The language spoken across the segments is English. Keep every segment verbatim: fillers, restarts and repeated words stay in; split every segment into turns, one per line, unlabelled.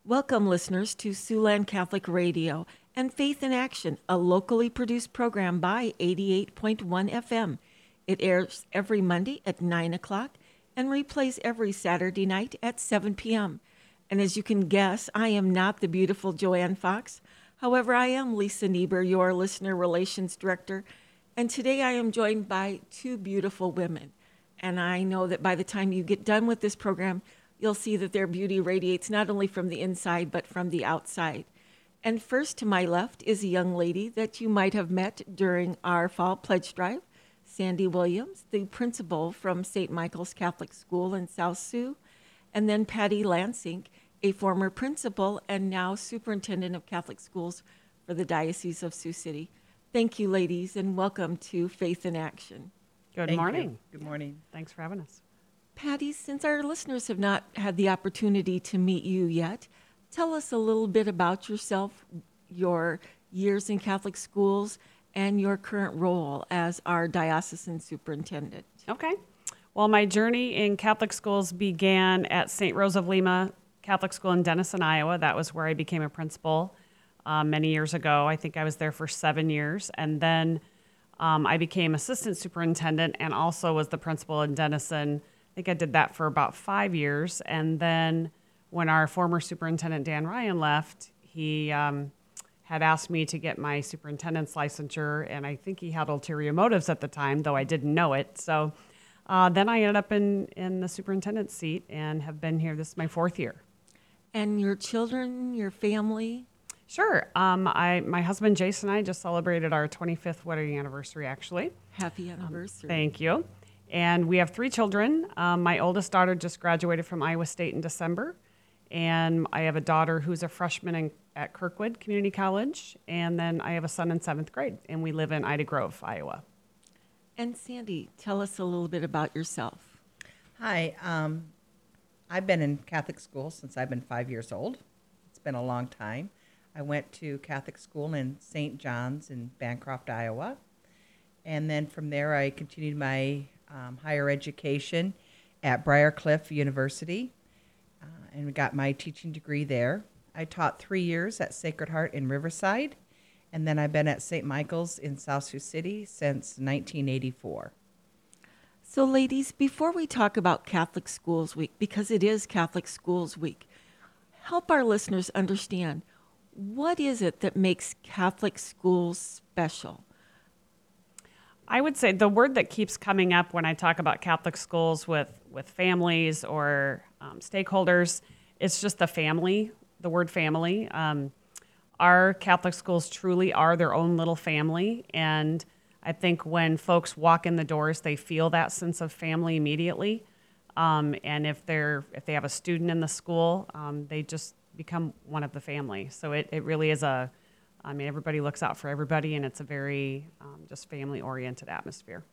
Welcome, listeners, to Siouxland Catholic Radio and Faith in Action, a locally produced program by eighty-eight point one F M. It airs every Monday at nine o'clock and replays every Saturday night at seven p.m. And as you can guess, I am not the beautiful Joanne Fox. However, I am Lisa Niebuhr, your Listener Relations Director, and today I am joined by two beautiful women. And I know that by the time you get done with this program, you'll see that their beauty radiates not only from the inside, but from the outside. And first to my left is a young lady that you might have met during our Fall Pledge Drive, Sandy Williams, the principal from Saint Michael's Catholic School in South Sioux, and then Patty Lansing, a former principal and now superintendent of Catholic schools for the Diocese of Sioux City. Thank you, ladies, and welcome to Faith in Action.
Good
Thank
morning.
you. Good morning.
Thanks for having us.
Patty, since our listeners have not had the opportunity to meet you yet, tell us a little bit about yourself, your years in Catholic schools, and your current role as our diocesan superintendent.
Okay. Well, my journey in Catholic schools began at Saint Rose of Lima Catholic School in Denison, Iowa. That was where I became a principal uh, many years ago. I think I was there for seven years. And then um, I became assistant superintendent and also was the principal in Denison. I think I did that for about five years. And then when our former superintendent, Dan Ryan, left, he um, had asked me to get my superintendent's licensure, and I think he had ulterior motives at the time, though I didn't know it. So uh, then I ended up in, in the superintendent's seat and have been here. This is my fourth year.
And your children, your family?
Sure. Um, I my husband Jason and I just celebrated our twenty-fifth wedding anniversary, actually.
Happy anniversary.
Um, thank you. And we have three children. Um, my oldest daughter just graduated from Iowa State in December. And I have a daughter who's a freshman in, at Kirkwood Community College. And then I have a son in seventh grade. And we live in Ida Grove, Iowa.
And Sandy, tell us a little bit about yourself.
Hi. Um, I've been in Catholic school since I've been five years old. It's been a long time. I went to Catholic school in Saint John's in Bancroft, Iowa. And then from there, I continued my um, higher education at Briarcliff University uh, and got my teaching degree there. I taught three years at Sacred Heart in Riverside, and then I've been at Saint Michael's in South Sioux City since nineteen eighty-four.
So, ladies, before we talk about Catholic Schools Week, because it is Catholic Schools Week, help our listeners understand, what is it that makes Catholic schools special?
I would say the word that keeps coming up when I talk about Catholic schools with, with families or um, stakeholders, it's just the family, the word family. Um, our Catholic schools truly are their own little family, and I think when folks walk in the doors, they feel that sense of family immediately. Um, and if they're if they have a student in the school, um, they just become one of the family. So it, it really is a, I mean, everybody looks out for everybody, and it's a very um, just family-oriented atmosphere.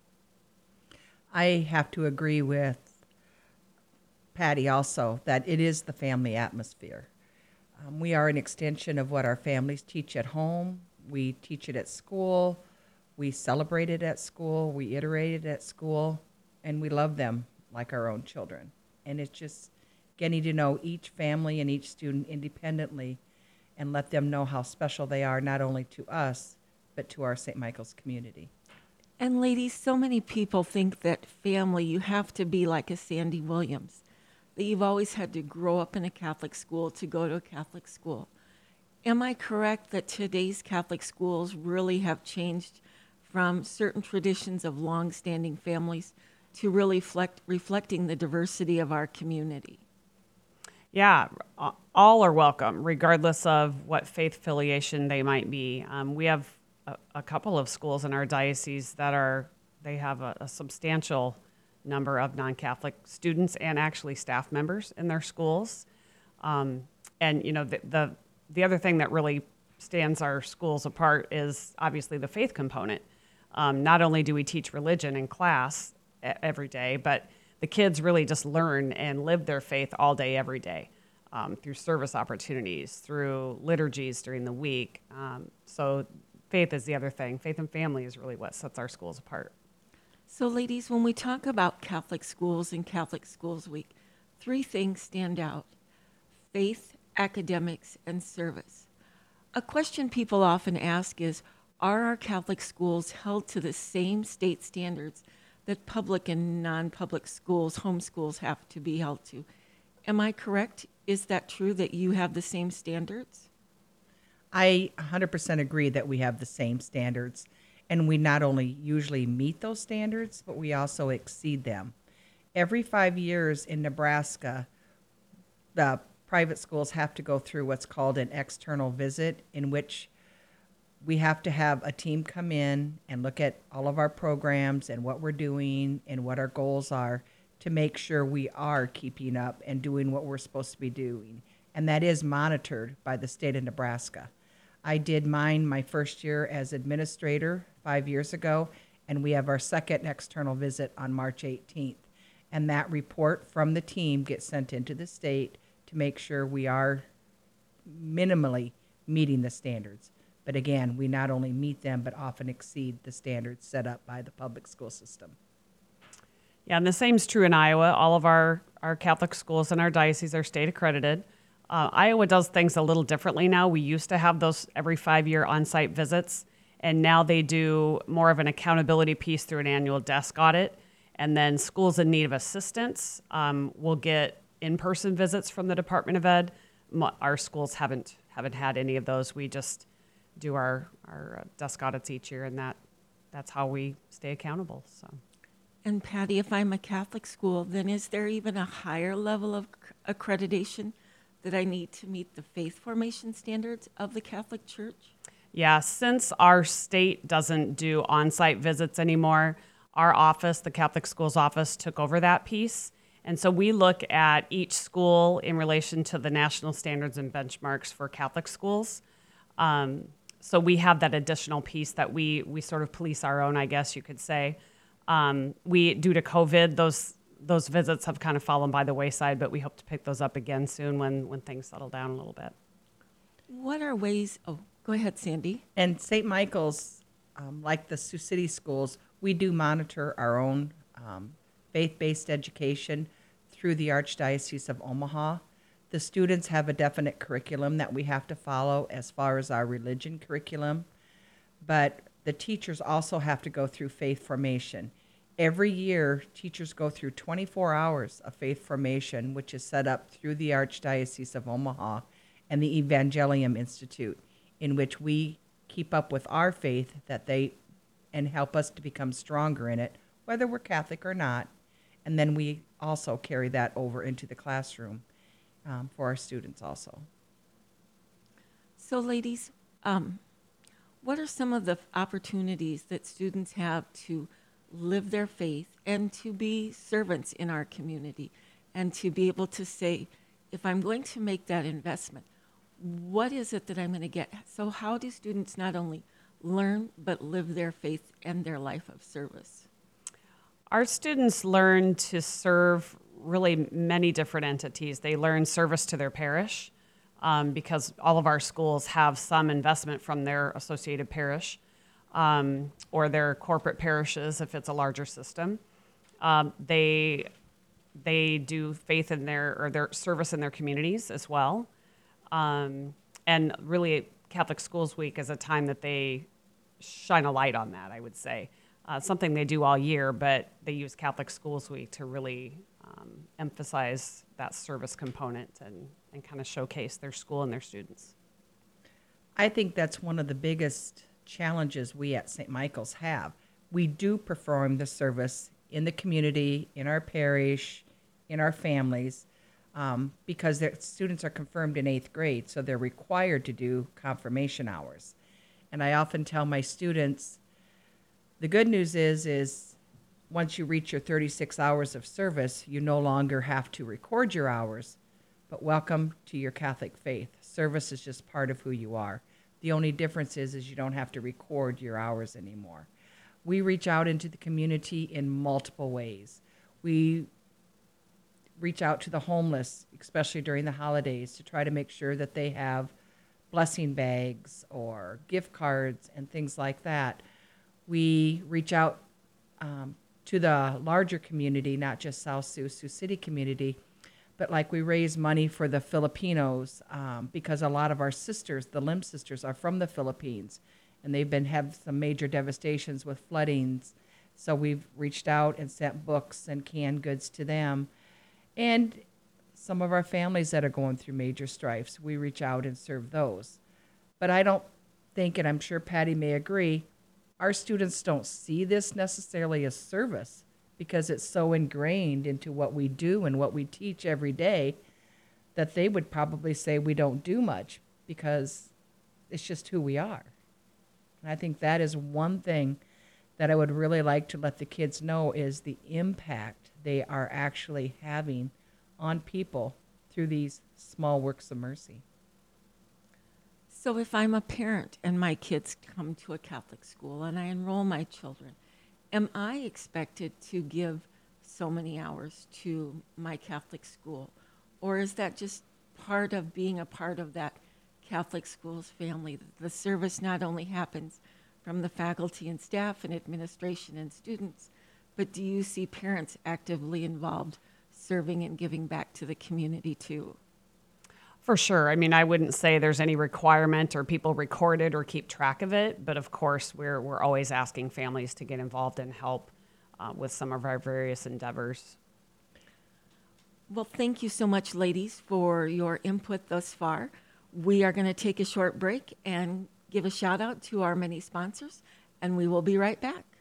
I have to agree with Patty also that it is the family atmosphere. Um, we are an extension of what our families teach at home. We teach it at school. We celebrate it at school. We iterate it at school. And we love them like our own children. And it's just getting to know each family and each student independently and let them know how special they are, not only to us, but to our Saint Michael's community.
And ladies, so many people think that family, you have to be like a Sandy Williams, that you've always had to grow up in a Catholic school to go to a Catholic school. Am I correct that today's Catholic schools really have changed from certain traditions of long-standing families to really reflect, reflecting the diversity of our community?
Yeah, all are welcome, regardless of what faith affiliation they might be. Um, we have a, a couple of schools in our diocese that are, they have a, a substantial number of non-Catholic students and actually staff members in their schools. Um, and, you know, the, the the other thing that really stands our schools apart is obviously the faith component. Um, not only do we teach religion in class every day, but the kids really just learn and live their faith all day, every day, um, through service opportunities, through liturgies during the week. Um, so faith is the other thing. Faith and family is really what sets our schools apart.
So, ladies, when we talk about Catholic schools and Catholic Schools Week, three things stand out: faith, academics, and service. A question people often ask is, are our Catholic schools held to the same state standards that public and non-public schools, homeschools, have to be held to? Am I correct? Is that true that you have the same standards?
I one hundred percent agree that we have the same standards, and we not only usually meet those standards, but we also exceed them. Every five years in Nebraska, the private schools have to go through what's called an external visit, in which we have to have a team come in and look at all of our programs and what we're doing and what our goals are to make sure we are keeping up and doing what we're supposed to be doing. And that is monitored by the state of Nebraska. I did mine my first year as administrator five years ago, and we have our second external visit on March eighteenth. And that report from the team gets sent into the state to make sure we are minimally meeting the standards. But again, we not only meet them, but often exceed the standards set up by the public school system.
Yeah, and the same is true in Iowa. All of our, our Catholic schools in our diocese are state accredited. Uh, Iowa does things a little differently now. We used to have those every five-year on-site visits, and now they do more of an accountability piece through an annual desk audit. And then schools in need of assistance um, will get in-person visits from the Department of Ed. M- Our schools haven't haven't had any of those. We just do our, our desk audits each year, and that that's how we stay accountable. So.
And Patty, if I'm a Catholic school, then is there even a higher level of accreditation that I need to meet the faith formation standards of the Catholic Church?
Yeah, since our state doesn't do on-site visits anymore, our office, the Catholic Schools office, took over that piece. And so we look at each school in relation to the national standards and benchmarks for Catholic schools. Um, so we have that additional piece that we we sort of police our own, I guess you could say. Um, we, due to COVID, those those visits have kind of fallen by the wayside, but we hope to pick those up again soon when, when things settle down a little bit.
What are ways, oh, go ahead, Sandy.
And Saint Michael's, um, like the Sioux City schools, we do monitor our own um, faith-based education through the Archdiocese of Omaha. The students have a definite curriculum that we have to follow as far as our religion curriculum, but the teachers also have to go through faith formation. Every year, teachers go through twenty-four hours of faith formation, which is set up through the Archdiocese of Omaha and the Evangelium Institute, in which we keep up with our faith that they and help us to become stronger in it, whether we're Catholic or not. And then we also carry that over into the classroom um, for our students also.
So, ladies, um, what are some of the opportunities that students have to live their faith and to be servants in our community and to be able to say, if I'm going to make that investment, what is it that I'm going to get? So how do students not only learn but live their faith and their life of service?
Our students learn to serve really many different entities. They learn service to their parish um, because all of our schools have some investment from their associated parish. Um, or their corporate parishes if it's a larger system. Um, they they do faith in their or their service in their communities as well. Um, and really, Catholic Schools Week is a time that they shine a light on that, I would say. Uh, something they do all year, but they use Catholic Schools Week to really um, emphasize that service component and, and kind of showcase their school and their students.
I think that's one of the biggest challenges we at Saint Michael's have. We do perform the service in the community, in our parish, in our families, um, because their students are confirmed in eighth grade, so they're required to do confirmation hours. And I often tell my students, the good news is, is once you reach your thirty-six hours of service, you no longer have to record your hours, but welcome to your Catholic faith. Service is just part of who you are. The only difference is, is you don't have to record your hours anymore. We reach out into the community in multiple ways. We reach out to the homeless, especially during the holidays, to try to make sure that they have blessing bags or gift cards and things like that. We reach out um, to the larger community, not just South Sioux, Sioux City community, But like we raise money for the Filipinos um, because a lot of our sisters, the Lim sisters, are from the Philippines, and they've been have some major devastations with floodings. So we've reached out and sent books and canned goods to them. And some of our families that are going through major strifes, we reach out and serve those. But I don't think, and I'm sure Patty may agree, our students don't see this necessarily as service because it's so ingrained into what we do and what we teach every day that they would probably say we don't do much because it's just who we are. And I think that is one thing that I would really like to let the kids know is the impact they are actually having on people through these small works of mercy.
So if I'm a parent and my kids come to a Catholic school and I enroll my children, am I expected to give so many hours to my Catholic school? Or is that just part of being a part of that Catholic school's family? The service not only happens from the faculty and staff and administration and students, but do you see parents actively involved serving and giving back to the community too?
For sure. I mean, I wouldn't say there's any requirement or people record it or keep track of it, but of course we're we're always asking families to get involved and help uh, with some of our various endeavors.
Well, thank you so much, ladies, for your input thus far. We are going to take a short break and give a shout out to our many sponsors, and we will be right back.